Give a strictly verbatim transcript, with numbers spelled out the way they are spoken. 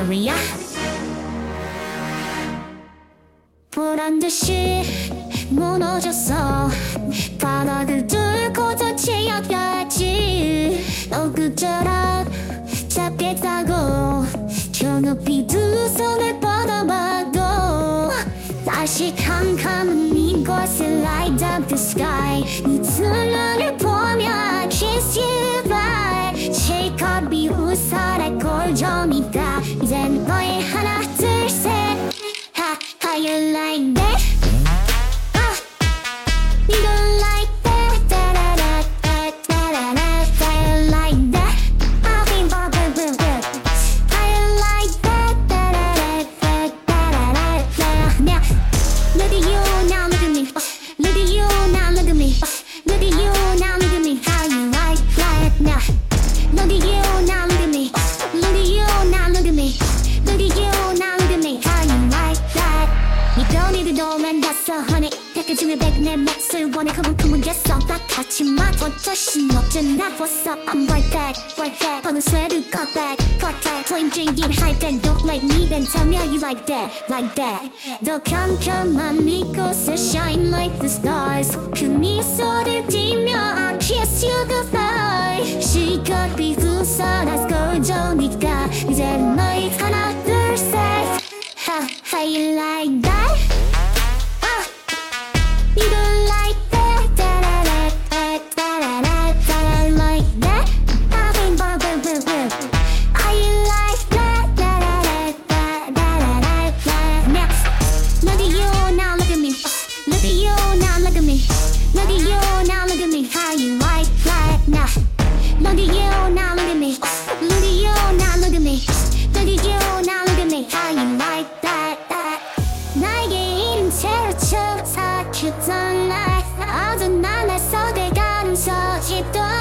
말이야. 보란듯이 무너졌어. 바닥을 뚫고서 채워야지. 너 그처럼 잡겠다고 경업이 두 손을 뻗어봐도 다시 캄캄한 이곳을 light up the sky. 이틀 눈을 보며 kiss you bye. 실컷 비웃어라 꼴좀이다. 이젠 너의 하나 둘 셋. Ha, how you like that? Uh, you don't like that? Da da da da da da da. How you like that? I'll be bothered with it. How you like that? Da da da da da da da. Now, look at you now, look at me. Look at you now, look at me. Look at you now, look at me. How you like that? Now, look at you now, look at me. Look at you now, look at me. Look at you now, look at me. How you like that? You don't need to know man, that's a honey. 패키지 중에 백 내 몫을 원해. 그분 그분 됐어. 딱 같이만 어쩌신 없잖아. What's up? I'm right back, right back. 방금 쇠를 cut back, cut back. Plain drinking high then don't like me. Then tell me how you like that, like that. 더 캄캄한 이곳에 shine like the stars. 그 미소를 띠며 I kiss you goodbye. 실컷 비웃어라 꼴조니까 이제 너희 하나 둘 셋. Ha, how you like that? Uh, you don't like that? Da da da da da da da da. Like that? I think blah blah blah blah. How you like that? Da da da da da da da. Now, look at you now, look at me. Look at you now, look at me. Look at you now, look at me. How you like that? Now, look at you now, look at me. Look at you now, look at me. Look at you now, look at me. How you like that? that. 나에게 이른 채로 쳐 사귀었던 날 어두운 날 속에 가는 서집도